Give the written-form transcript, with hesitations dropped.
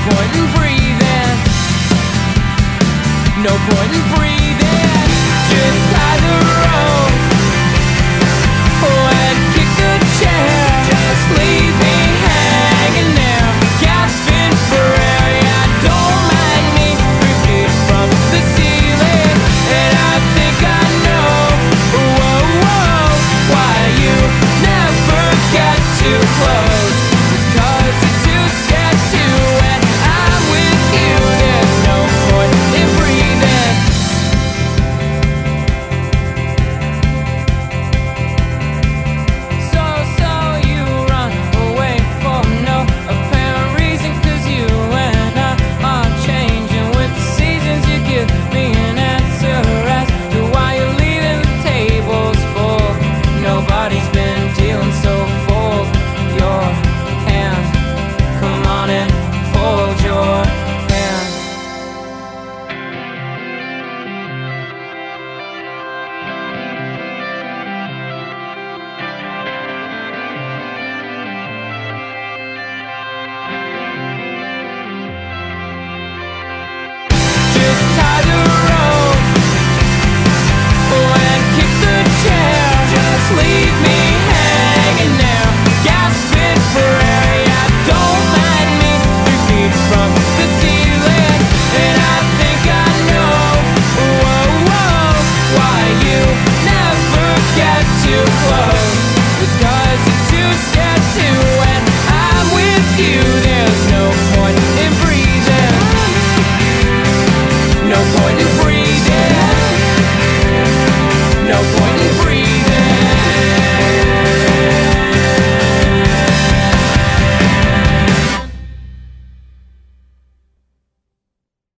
point in breathing. No point in breathing. Just hide the road. Oh, and kick the chair. Just leave me hanging there, gasping for air. Yeah, don't mind me 3 feet from the ceiling, and I think I know, whoa, whoa, why you never get too close. It's 'cause